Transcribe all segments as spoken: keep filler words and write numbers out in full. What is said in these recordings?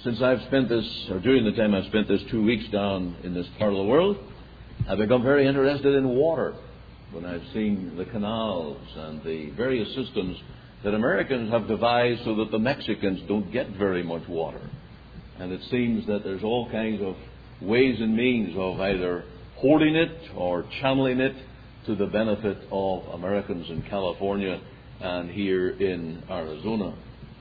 since I've spent this, or during the time I've spent this two weeks down in this part of the world, I've become very interested in water. When I've seen the canals and the various systems that Americans have devised so that the Mexicans don't get very much water. And it seems that there's all kinds of ways and means of either hoarding it or channeling it to the benefit of Americans in California and here in Arizona.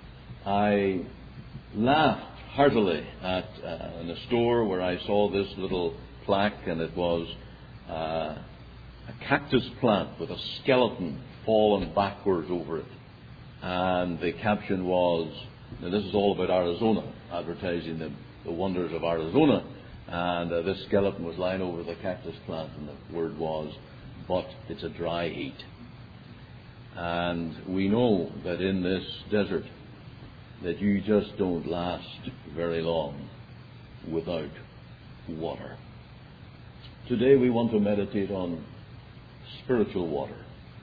I laughed heartily at uh, in a store where I saw this little plaque, and it was uh, a cactus plant with a skeleton fallen backwards over it. And the caption was, now this is all about Arizona, advertising the, the wonders of Arizona. And uh, this skeleton was lying over the cactus plant, and the word was, but it's a dry heat. And we know that in this desert that you just don't last very long without water. Today we want to meditate on spiritual water,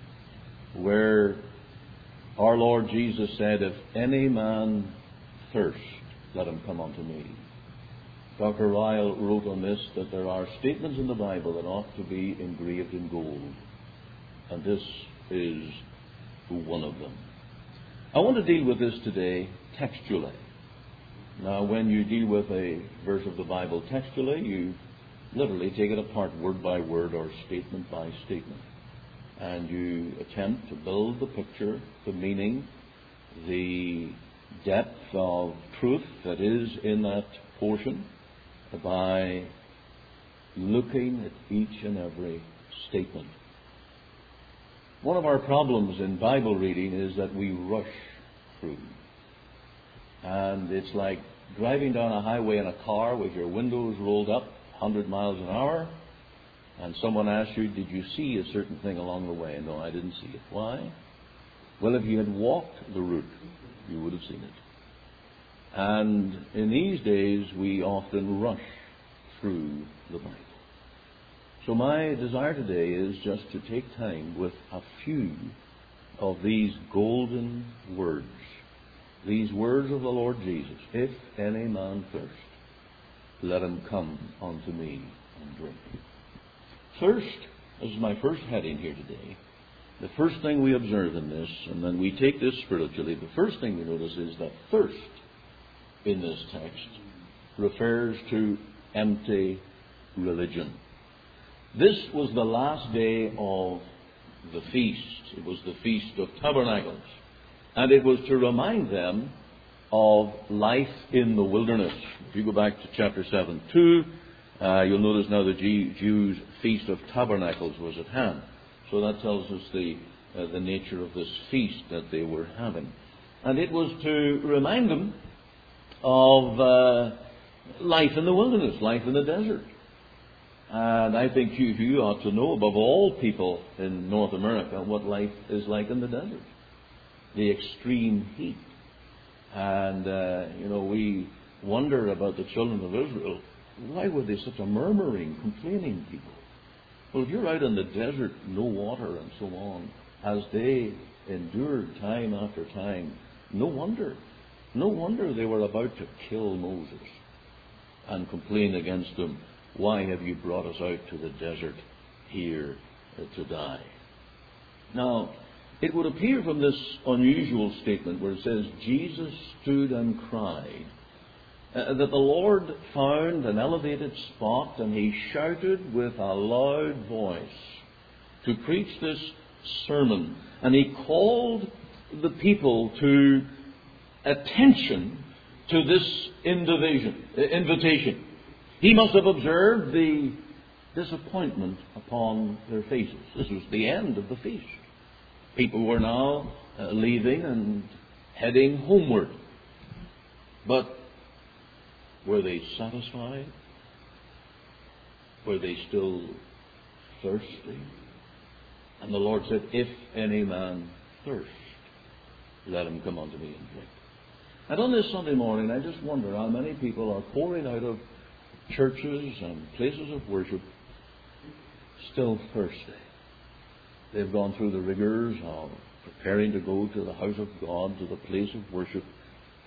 where our Lord Jesus said, if any man thirst, let him come unto me. Doctor Ryle wrote on this that there are statements in the Bible that ought to be engraved in gold, and this is one of them. I want to deal with this today textually. Now, when you deal with a verse of the Bible textually, you literally take it apart word by word or statement by statement. And you attempt to build the picture, the meaning, the depth of truth that is in that portion by looking at each and every statement. One of our problems in Bible reading is that we rush through. And it's like driving down a highway in a car with your windows rolled up one hundred miles an hour, and someone asks you, did you see a certain thing along the way? No, I didn't see it. Why? Well, if you had walked the route, you would have seen it. And in these days, we often rush through the Bible. So my desire today is just to take time with a few of these golden words, these words of the Lord Jesus. If any man thirst, let him come unto me and drink. Thirst is my first heading here today. The first thing we observe in this, and then we take this spiritually, the first thing we notice is that thirst in this text refers to empty religion. This was the last day of the feast. It was the Feast of Tabernacles. And it was to remind them of life in the wilderness. If you go back to chapter seven, two, uh, you'll notice now the Jews' Feast of Tabernacles was at hand. So that tells us the, uh, the nature of this feast that they were having. And it was to remind them of uh, life in the wilderness, life in the desert. And I think you, you ought to know, above all people in North America, what life is like in the desert. The extreme heat. And, uh, you know, we wonder about the children of Israel. Why were they such a murmuring, complaining people? Well, if you're out in the desert, no water and so on, as they endured time after time, no wonder. No wonder they were about to kill Moses and complain against him. Why have you brought us out to the desert here to die? Now, it would appear from this unusual statement where it says, Jesus stood and cried, uh, that the Lord found an elevated spot and he shouted with a loud voice to preach this sermon. And he called the people to attention to this invitation. invitation. He must have observed the disappointment upon their faces. This was the end of the feast. People were now uh, leaving and heading homeward. But were they satisfied? Were they still thirsty? And the Lord said, if any man thirst, let him come unto me and drink. And on this Sunday morning, I just wonder how many people are pouring out of churches and places of worship still thirsty. They've gone through the rigors of preparing to go to the house of God, to the place of worship,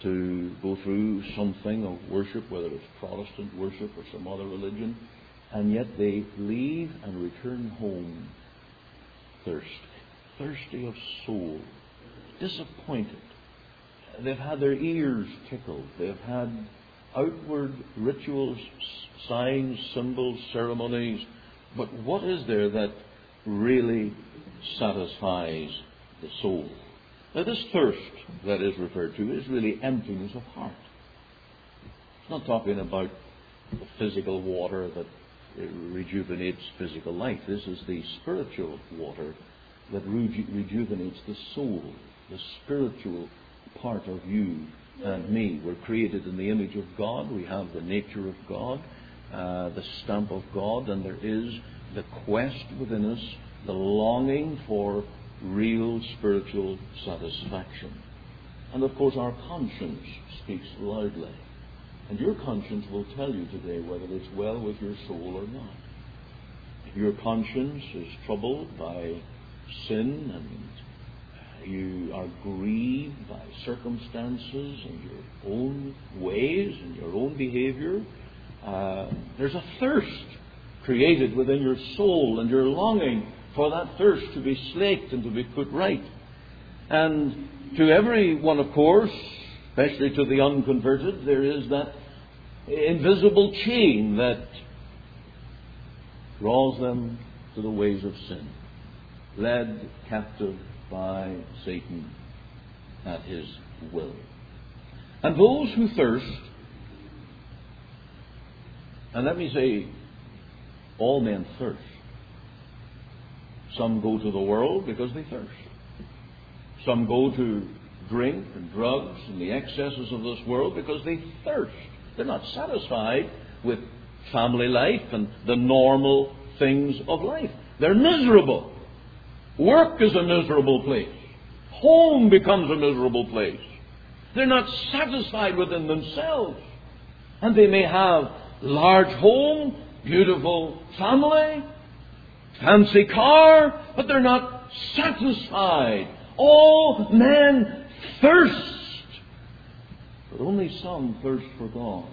to go through something of worship, whether it's Protestant worship or some other religion, and yet they leave and return home thirsty, thirsty of soul, disappointed. They've had their ears tickled. They've had outward rituals, signs, symbols, ceremonies. But what is there that really satisfies the soul? Now, this thirst that is referred to is really emptiness of heart. It's not talking about the physical water that rejuvenates physical life. This is the spiritual water that reju- rejuvenates the soul, the spiritual part of you and me. We're created in the image of God. We have the nature of God, uh, the stamp of God, and there is the quest within us, the longing for real spiritual satisfaction. And of course our conscience speaks loudly. And your conscience will tell you today whether it's well with your soul or not. If your conscience is troubled by sin and you are grieved by circumstances and your own ways and your own behavior, uh, there's a thirst created within your soul, and you're longing for that thirst to be slaked and to be put right. And to everyone, of course, especially to the unconverted, there is that invisible chain that draws them to the ways of sin, led captive by Satan at his will. And those who thirst, and let me say, all men thirst. Some go to the world because they thirst. Some go to drink and drugs and the excesses of this world because they thirst. They're not satisfied with family life and the normal things of life. They're miserable. Work is a miserable place. Home becomes a miserable place. They're not satisfied within themselves. And they may have large home, beautiful family, fancy car, but they're not satisfied. All men thirst, but only some thirst for God.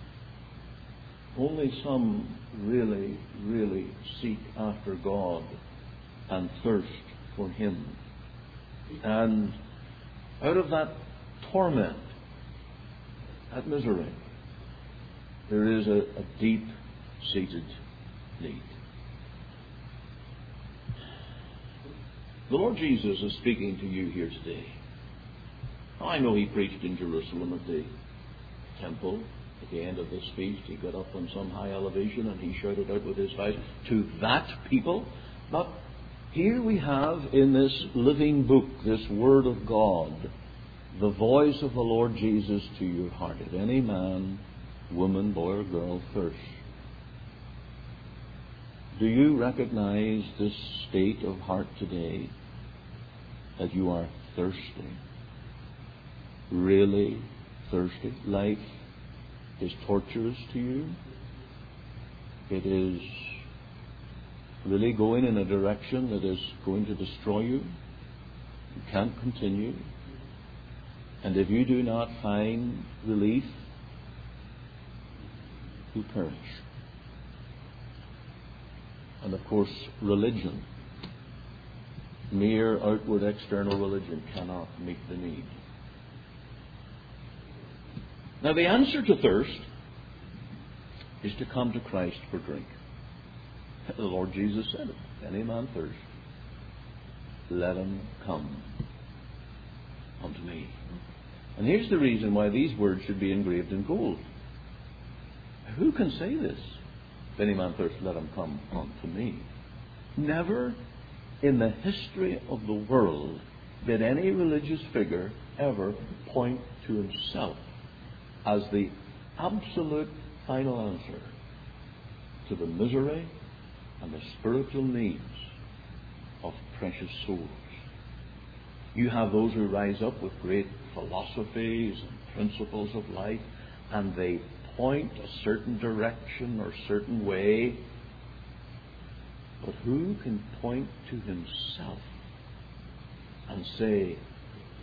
Only some really, really seek after God and thirst for Him. And out of that torment, that misery, there is a, a deep-seated need. The Lord Jesus is speaking to you here today. I know He preached in Jerusalem at the temple. At the end of this feast, He got up on some high elevation and He shouted out with His voice to that people. But here we have in this living book, this Word of God, the voice of the Lord Jesus to your heart. If any man, woman, boy or girl thirst, do you recognize this state of heart today, that you are thirsty? Really thirsty? Life is torturous to you? It is really going in a direction that is going to destroy you? You can't continue. And if you do not find relief, you perish. And of course, religion, mere outward external religion, cannot meet the need. Now, the answer to thirst is to come to Christ for drink. The Lord Jesus said it. If any man thirst, let him come unto me. And here's the reason why these words should be engraved in gold. Who can say this? If any man thirst, let him come unto me. Never in the history of the world did any religious figure ever point to himself as the absolute final answer to the misery and the spiritual needs of precious souls. You have those who rise up with great philosophies and principles of life, and they point a certain direction or certain way. But who can point to himself and say,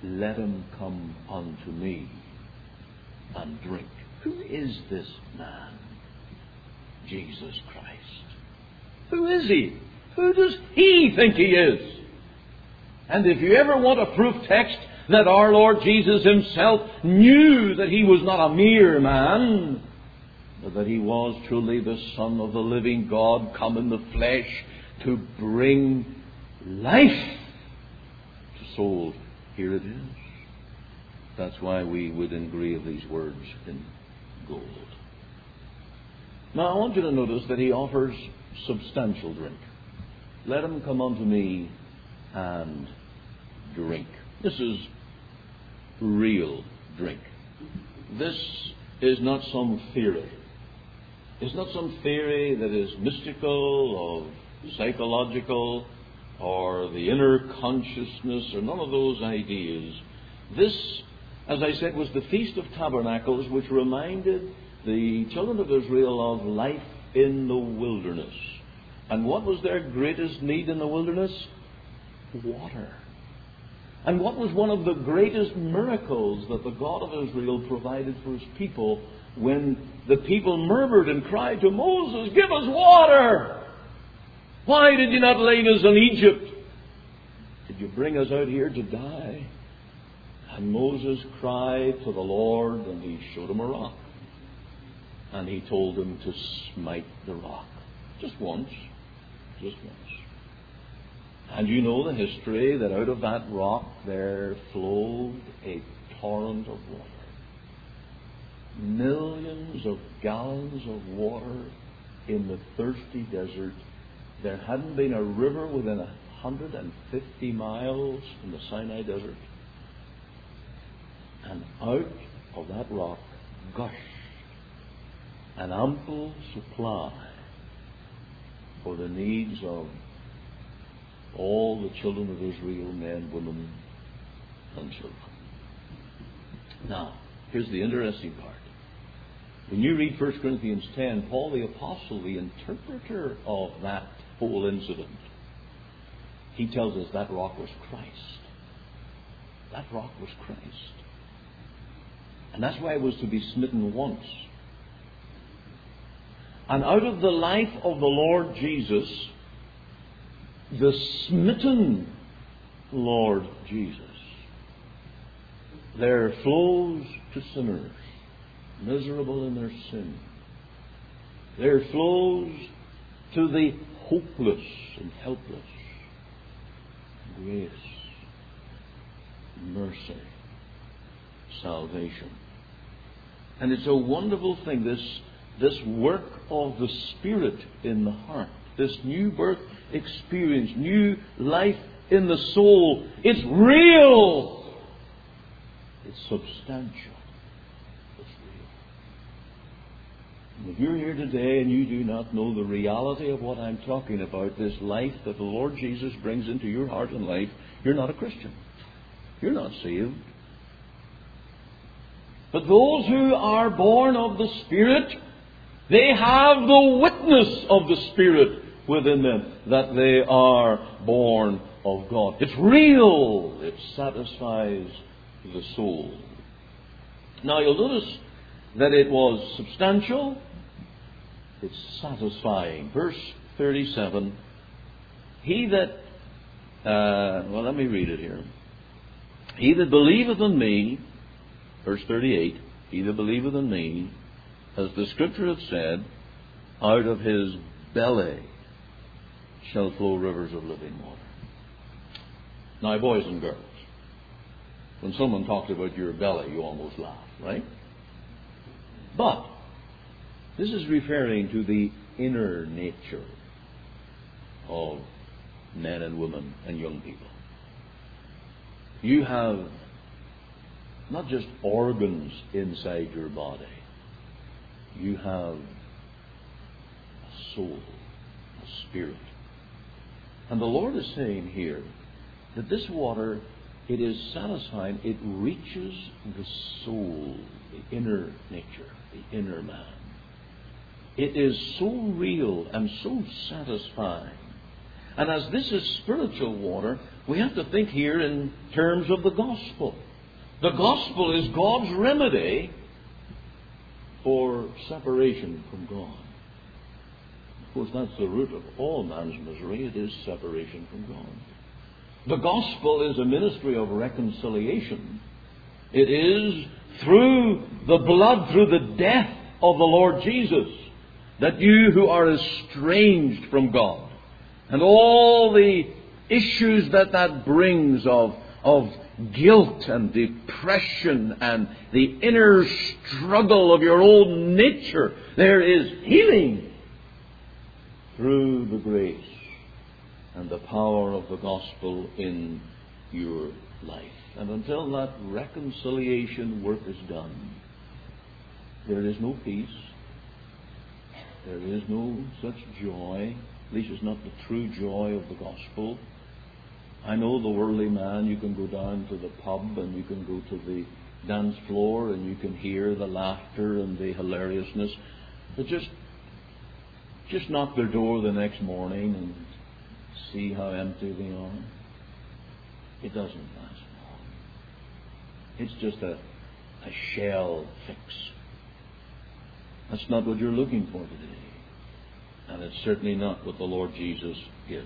let him come unto me and drink. Who is this man? Jesus Christ. Who is he? Who does he think he is? And if you ever want a proof text that our Lord Jesus himself knew that he was not a mere man, but that he was truly the Son of the living God come in the flesh to bring life to souls, here it is. That's why we would engrave these words in gold. Now I want you to notice that he offers substantial drink. Let him come unto me and drink. This is real drink. This is not some theory. It's not some theory that is mystical or psychological or the inner consciousness or none of those ideas. This, as I said, was the Feast of Tabernacles, which reminded the children of Israel of life in the wilderness. And what was their greatest need in the wilderness? Water. And what was one of the greatest miracles that the God of Israel provided for his people when the people murmured and cried to Moses, "Give us water! Why did you not lead us in Egypt? Did you bring us out here to die?" And Moses cried to the Lord, and he showed him a rock. And he told him to smite the rock. Just once. Just once. And you know the history that out of that rock there flowed a torrent of water. Millions of gallons of water in the thirsty desert. There hadn't been a river within one hundred fifty miles in the Sinai desert. And out of that rock gushed an ample supply for the needs of all the children of Israel, men, women, and children. Now, here's the interesting part. When you read First Corinthians ten, Paul the Apostle, the interpreter of that whole incident, he tells us that rock was Christ. That rock was Christ. And that's why it was to be smitten once. And out of the life of the Lord Jesus, the smitten Lord Jesus, there flows to sinners, miserable in their sin. There flows to the hopeless and helpless grace, mercy, salvation. And it's a wonderful thing, this, this work of the Spirit in the heart, this new birth experience, new life in the soul. It's real. It's substantial. It's real. And if you're here today and you do not know the reality of what I'm talking about, this life that the Lord Jesus brings into your heart and life, you're not a Christian. You're not saved. But those who are born of the Spirit, they have the witness of the Spirit within them that they are born of God. It's real. It satisfies the soul. Now you'll notice that it was substantial. It's satisfying. Verse thirty-seven. He that, uh, well, let me read it here. He that believeth in me, verse thirty-eight, he that believeth in me, as the Scripture hath said, out of his belly shall flow rivers of living water. Now, boys and girls, when someone talks about your belly, you almost laugh, right? But this is referring to the inner nature of men and women and young people. You have not just organs inside your body. You have a soul, a spirit. And the Lord is saying here that this water, it is satisfying. It reaches the soul, the inner nature, the inner man. It is so real and so satisfying. And as this is spiritual water, we have to think here in terms of the gospel. The gospel is God's remedy for separation from God. Of course, that's the root of all man's misery. It is separation from God. The gospel is a ministry of reconciliation. It is through the blood, through the death of the Lord Jesus, that you who are estranged from God, and all the issues that that brings of, of guilt and depression and the inner struggle of your own nature, there is healing through the grace and the power of the gospel in your life. And until that reconciliation work is done, there is no peace. There is no such joy. At least it's not the true joy of the gospel. I know the worldly man, you can go down to the pub and you can go to the dance floor and you can hear the laughter and the hilariousness. But just, just knock their door the next morning and see how empty they are. It doesn't last long. It's just a, a shell fix. That's not what you're looking for today. And it's certainly not what the Lord Jesus gives.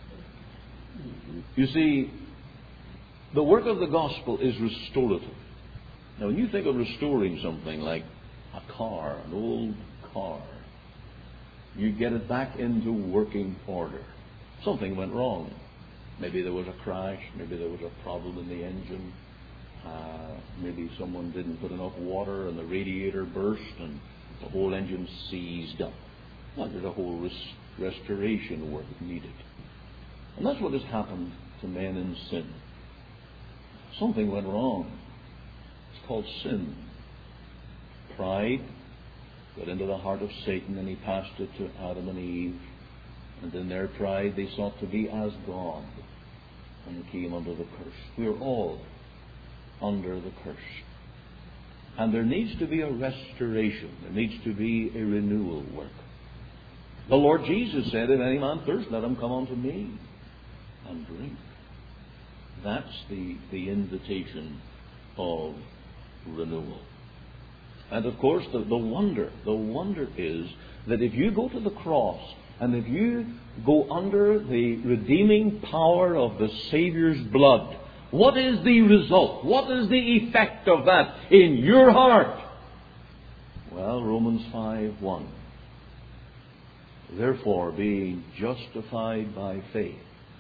You see, the work of the gospel is restorative. Now, when you think of restoring something like a car, an old car, you get it back into working order. Something went wrong. Maybe there was a crash. Maybe there was a problem in the engine. Uh, maybe someone didn't put enough water and the radiator burst and the whole engine seized up. Well, there's a whole res- restoration work needed. And that's what has happened to men in sin. Something went wrong. It's called sin. Pride got into the heart of Satan and he passed it to Adam and Eve. And in their pride they sought to be as God and came under the curse. We are all under the curse. And there needs to be a restoration. There needs to be a renewal work. The Lord Jesus said, if any man thirst, let him come unto me and drink. That's the, the invitation of renewal. And of course, the, the wonder, the wonder is that if you go to the cross and if you go under the redeeming power of the Savior's blood, what is the result? What is the effect of that in your heart? Well, Romans five one. Therefore, being justified by faith,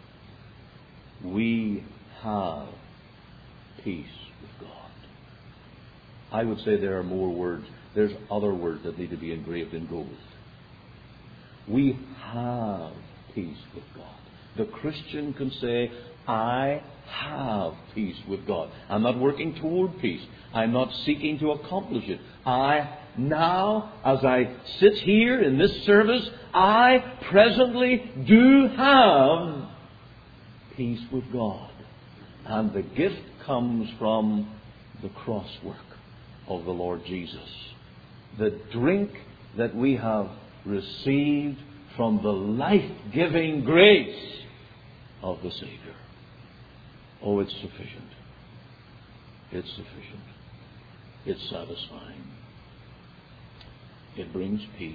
we have peace with God. I would say there are more words. There's other words that need to be engraved in gold. We have peace with God. The Christian can say, I have peace with God. I'm not working toward peace. I'm not seeking to accomplish it. I now, as I sit here in this service, I presently do have peace with God. And the gift comes from the cross work of the Lord Jesus. The drink that we have received from the life-giving grace of the Savior. Oh, it's sufficient. It's sufficient. It's satisfying. It brings peace.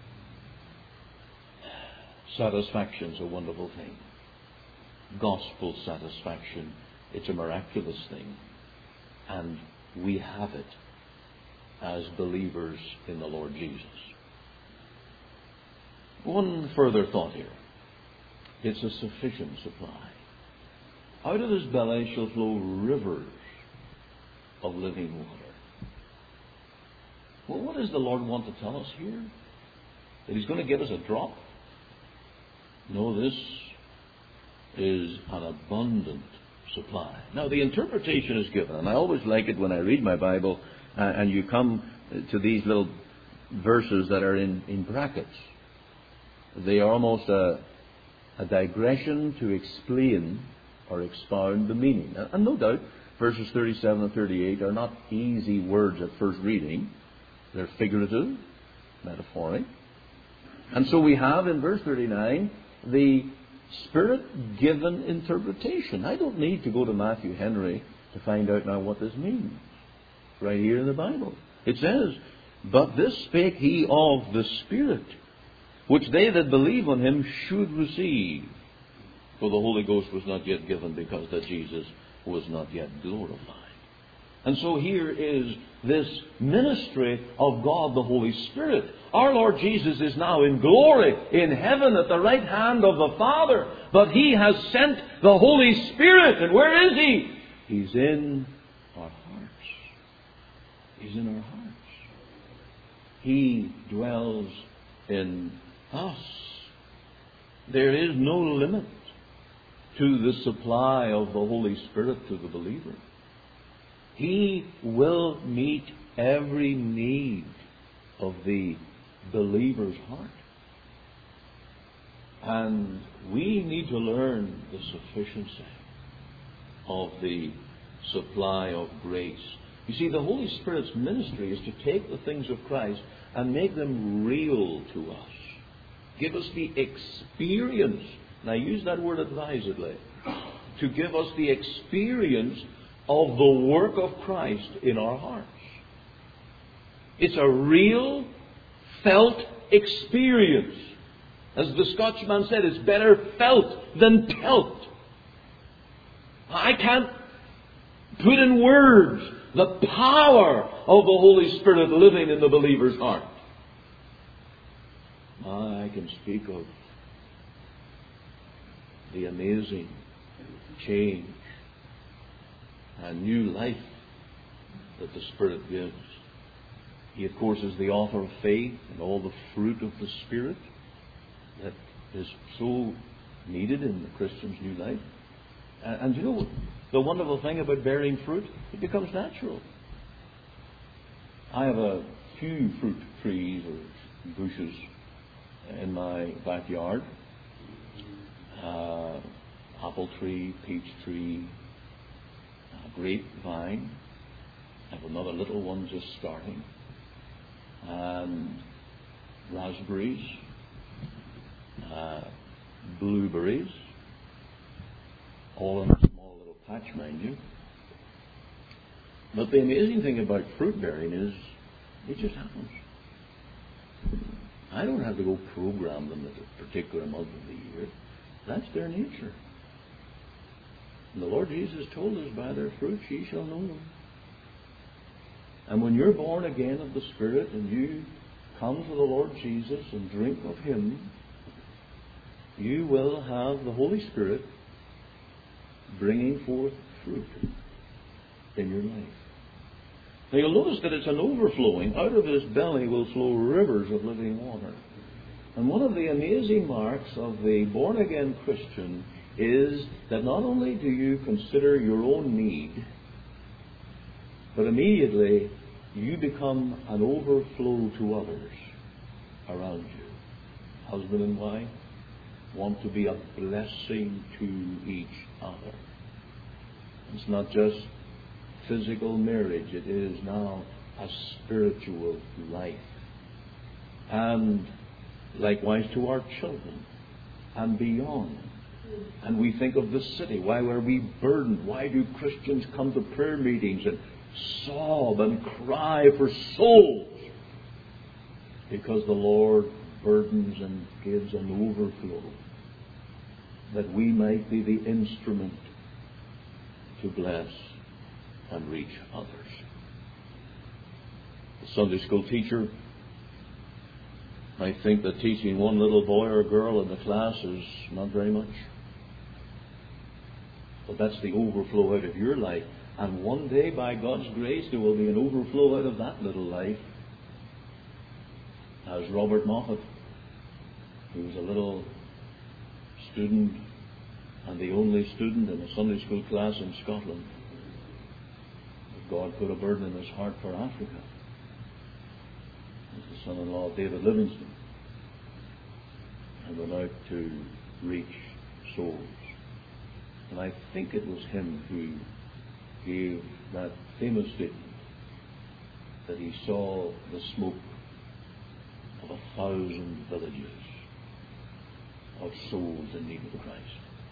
Satisfaction's a wonderful thing. Gospel satisfaction, it's a miraculous thing. And we have it as believers in the Lord Jesus. One further thought here. It's a sufficient supply. Out of his belly shall flow rivers of living water. Well, what does the Lord want to tell us here? That He's going to give us a drop? No, this is an abundant supply. Now, the interpretation is given, and I always like it when I read my Bible uh, and you come to these little verses that are in, in brackets. They are almost a, a digression to explain or expound the meaning. And no doubt, verses thirty-seven and thirty-eight are not easy words at first reading. They're figurative, metaphoric. And so we have in verse thirty-nine the Spirit-given interpretation. I don't need to go to Matthew Henry to find out now what this means. Right here in the Bible. It says, "But this spake he of the Spirit, which they that believe on him should receive. For the Holy Ghost was not yet given, because that Jesus was not yet glorified." And so here is this ministry of God the Holy Spirit. Our Lord Jesus is now in glory in heaven at the right hand of the Father. But He has sent the Holy Spirit. And where is He? He's in our hearts. He's in our hearts. He dwells in us. There is no limit to the supply of the Holy Spirit to the believer. He will meet every need of the believer's heart. And we need to learn the sufficiency of the supply of grace. You see, the Holy Spirit's ministry is to take the things of Christ and make them real to us. Give us the experience, and I use that word advisedly, to give us the experience of the work of Christ in our hearts. It's a real, felt experience. As the Scotchman said, it's better felt than pelt. I can't put in words the power of the Holy Spirit living in the believer's heart. I can speak of the amazing change and new life that the Spirit gives. He, of course, is the author of faith and all the fruit of the Spirit that is so needed in the Christian's new life. And, and you know, the wonderful thing about bearing fruit, it becomes natural. I have a few fruit trees or bushes in my backyard. Uh, apple tree, peach tree, a grapevine. I have another little one just starting. And raspberries, uh, blueberries, all in a small little patch, mind you. But the amazing thing about fruit bearing is it just happens. I don't have to go program them at a particular month of the year. That's their nature. And the Lord Jesus told us, by their fruits ye shall know them. And when you're born again of the Spirit and you come to the Lord Jesus and drink of Him, you will have the Holy Spirit bringing forth fruit in your life. Now you'll notice that it's an overflowing. Out of His belly will flow rivers of living water. And one of the amazing marks of the born-again Christian is that not only do you consider your own need, but immediately you become an overflow to others around you. Husband and wife want to be a blessing to each other. It's not just physical marriage, it is now a spiritual life. And likewise to our children and beyond. And we think of the city. Why were we burdened? Why do Christians come to prayer meetings and sob and cry for souls? Because the Lord burdens and gives an overflow that we might be the instrument to bless and reach others. The Sunday school teacher might think that teaching one little boy or girl in the class is not very much. But that's the overflow out of your life. And one day, by God's grace, there will be an overflow out of that little life. As Robert Moffat, who was a little student and the only student in a Sunday school class in Scotland, God put a burden in his heart for Africa. He's the son-in-law of David Livingstone, and went out to reach souls. And I think it was him who gave that famous statement that he saw the smoke of a thousand villages of souls in need of Christ.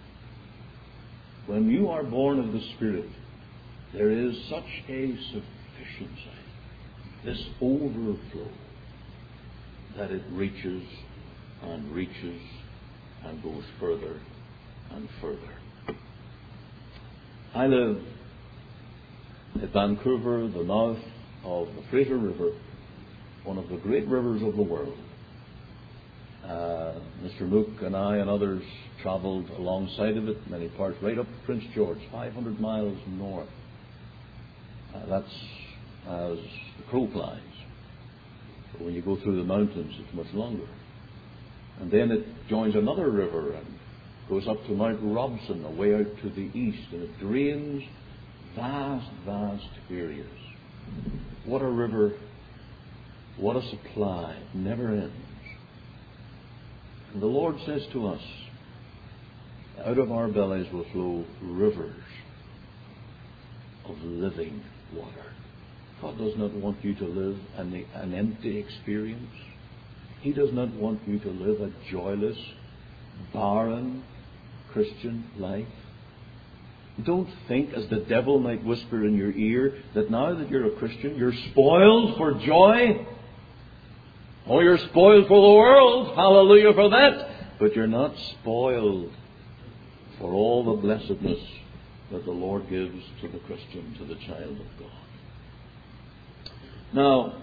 When you are born of the Spirit, there is such a sufficiency, this overflow, that it reaches and reaches and goes further and further. I live at Vancouver, the mouth of the Fraser River, one of the great rivers of the world. Uh, Mister Mook and I and others travelled alongside of it, many parts, right up to Prince George, five hundred miles north. Uh, that's as the crow flies. But when you go through the mountains, it's much longer. And then it joins another river and goes up to Mount Robson, away out to the east, and it drains vast, vast areas. What a river, what a supply, it never ends. And the Lord says to us, out of our bellies will flow rivers of living water. God does not want you to live an, an empty experience. He does not want you to live a joyless, barren Christian life. Don't think, as the devil might whisper in your ear, that now that you're a Christian, you're spoiled for joy. Oh, you're spoiled for the world. Hallelujah for that. But you're not spoiled for all the blessedness that the Lord gives to the Christian, to the child of God. Now,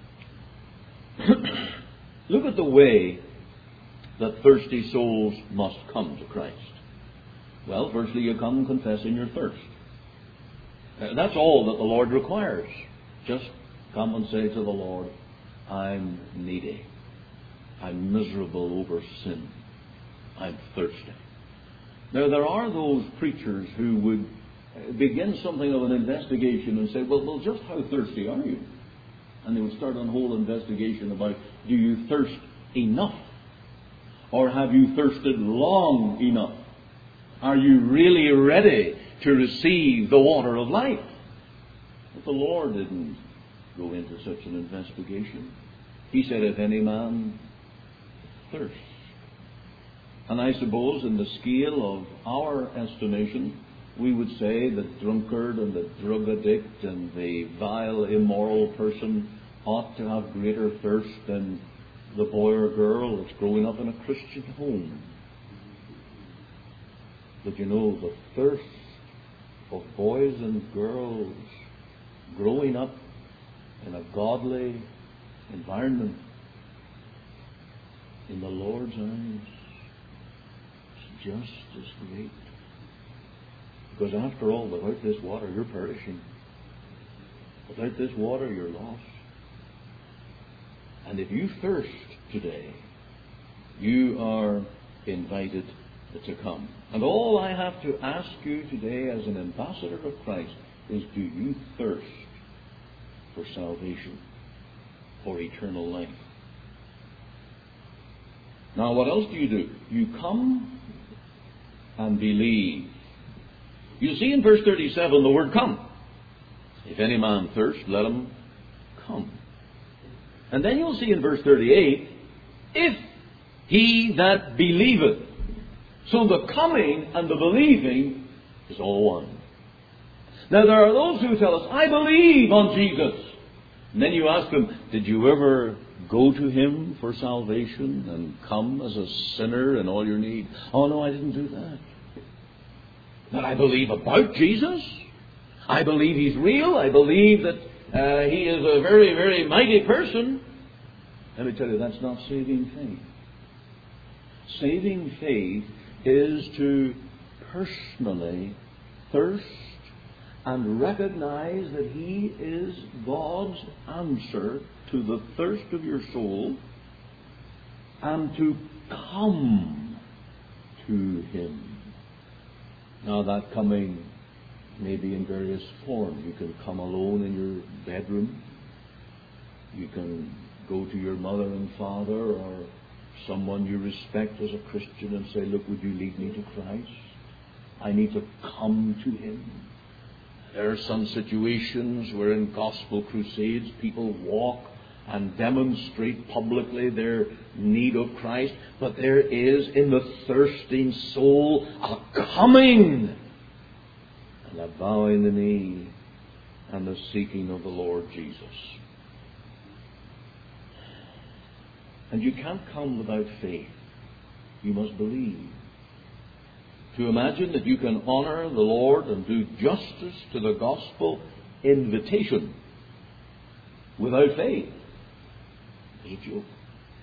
look at the way that thirsty souls must come to Christ. Well, firstly, you come confessing your thirst. Uh, that's all that the Lord requires. Just come and say to the Lord, I'm needy. I'm miserable over sin. I'm thirsty. Now, there are those preachers who would begin something of an investigation and say, well, well, just how thirsty are you? And they would start a whole investigation about, do you thirst enough? Or have you thirsted long enough? Are you really ready to receive the water of life? But the Lord didn't go into such an investigation. He said, if any man thirsts. And I suppose in the scale of our estimation, we would say the drunkard and the drug addict and the vile, immoral person ought to have greater thirst than the boy or girl that's growing up in a Christian home. But you know, the thirst of boys and girls growing up in a godly environment, in the Lord's eyes, is just as great. Because after all, without this water, you're perishing. Without this water, you're lost. And if you thirst today, you are invited to come. And all I have to ask you today as an ambassador of Christ is, do you thirst for salvation, for eternal life? Now, what else do you do? You come and believe. You see in verse thirty-seven the word come. If any man thirst, let him come. And then you'll see in verse thirty-eight, if he that believeth. So the coming and the believing is all one. Now there are those who tell us, I believe on Jesus. And then you ask them, did you ever go to Him for salvation and come as a sinner in all your need? Oh no, I didn't do that. But I believe about Jesus. I believe He's real. I believe that uh, He is a very, very mighty person. Let me tell you, that's not saving faith. Saving faith is to personally thirst and recognize that He is God's answer to the thirst of your soul, and to come to Him. Now that coming may be in various forms. You can come alone in your bedroom. You can go to your mother and father or someone you respect as a Christian and say, look, would you lead me to Christ? I need to come to Him. There are some situations where in gospel crusades people walk and demonstrate publicly their need of Christ, but there is in the thirsting soul a coming and a bowing the knee and the seeking of the Lord Jesus. And you can't come without faith. You must believe. To imagine that you can honor the Lord and do justice to the gospel invitation without faith is a joke.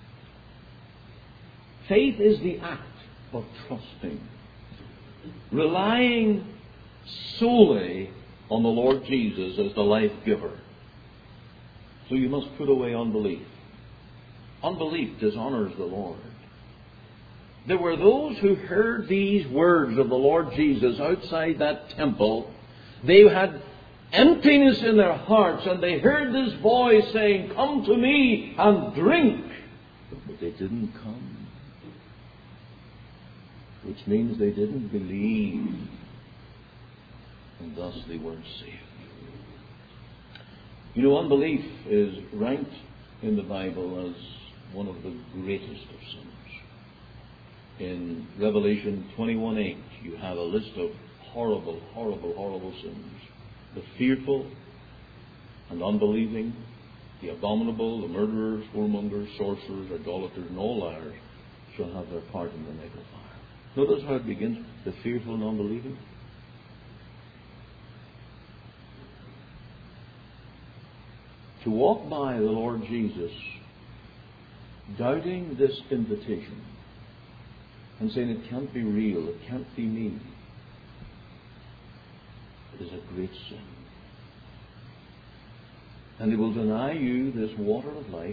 Faith is the act of trusting, relying solely on the Lord Jesus as the life giver. So you must put away unbelief. Unbelief dishonors the Lord. There were those who heard these words of the Lord Jesus outside that temple. They had emptiness in their hearts, and they heard this voice saying, "Come to me and drink." But they didn't come. Which means they didn't believe. And thus they weren't saved. You know, unbelief is ranked in the Bible as one of the greatest of sins. In Revelation twenty-one eight, you have a list of horrible, horrible, horrible sins. The fearful and unbelieving, the abominable, the murderers, whoremongers, sorcerers, idolaters, and all liars shall have their part in the lake of fire. Notice how it begins, the fearful and unbelieving. To walk by the Lord Jesus, doubting this invitation, and saying it can't be real, it can't be me, is a great sin. And they will deny you this water of life.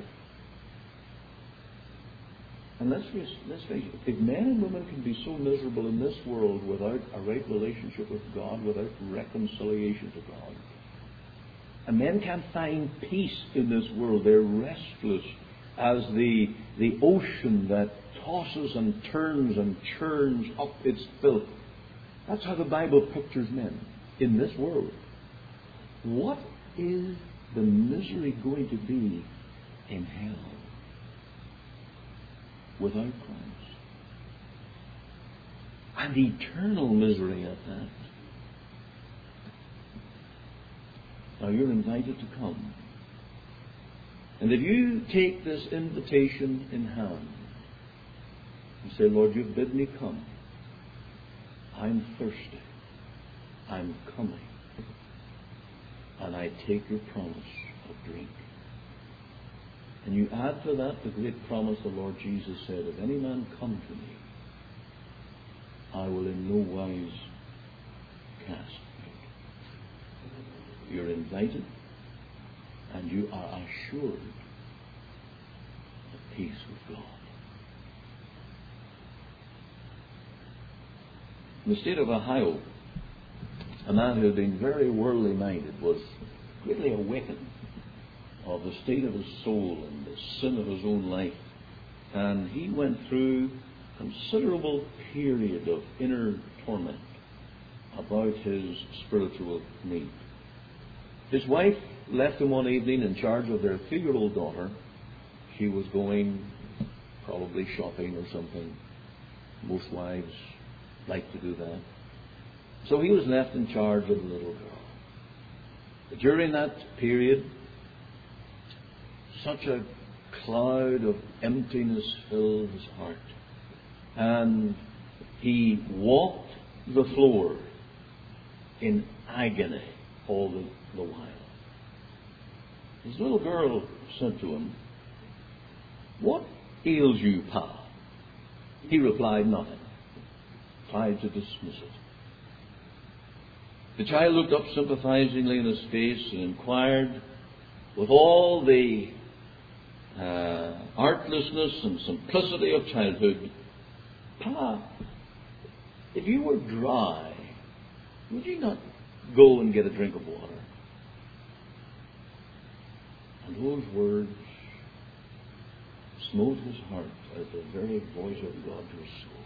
And let's face, let's face it, if men and women can be so miserable in this world without a right relationship with God, without reconciliation to God, and men can't find peace in this world, they're restless as the, the ocean that tosses and turns and churns up its filth. That's how the Bible pictures men in this world. What is the misery going to be in hell without Christ? And eternal misery at that. Now you're invited to come. And if you take this invitation in hand and say, "Lord, you've bid me come. I'm thirsty. I'm coming. And I take your promise of drink." And you add to that the great promise the Lord Jesus said, "If any man come to me, I will in no wise cast out." You're invited, and you are assured of peace with God. In the state of Ohio, a man who had been very worldly minded was greatly awakened of the state of his soul and the sin of his own life. And he went through a considerable period of inner torment about his spiritual need. His wife left him one evening in charge of their three-year-old daughter. She was going probably shopping or something. Most wives like to do that. So he was left in charge of the little girl. But during that period, such a cloud of emptiness filled his heart. And he walked the floor in agony all the, the while. His little girl said to him, "What ails you, Pa?" He replied, "Nothing." Tried to dismiss it. The child looked up sympathizingly in his face and inquired, with all the uh, artlessness and simplicity of childhood, "Pa, if you were dry, would you not go and get a drink of water?" And those words smote his heart as the very voice of God to his soul.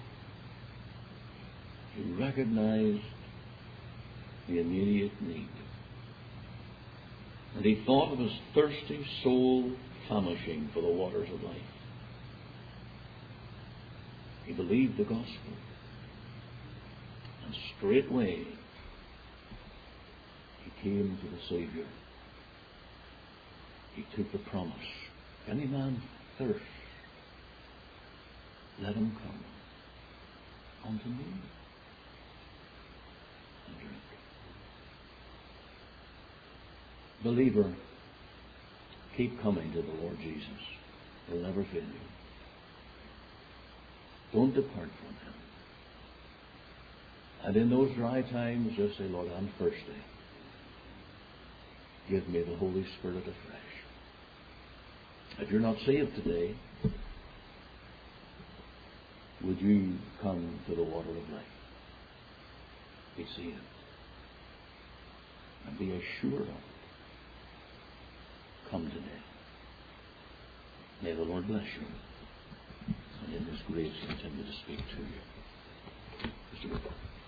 He recognized the immediate need. And he thought of his thirsty soul famishing for the waters of life. He believed the gospel, and straightway he came to the Savior. He took the promise. If any man thirst, let him come unto me and drink. Believer, keep coming to the Lord Jesus. He'll never fail you. Don't depart from Him. And in those dry times, just say, Lord, I'm thirsty. Give me the Holy Spirit afresh. If you're not saved today, would you come to the water of life? Be saved. And be assured of it. Come today. May the Lord bless you. And in His grace continue to speak to you. Mister Whipple.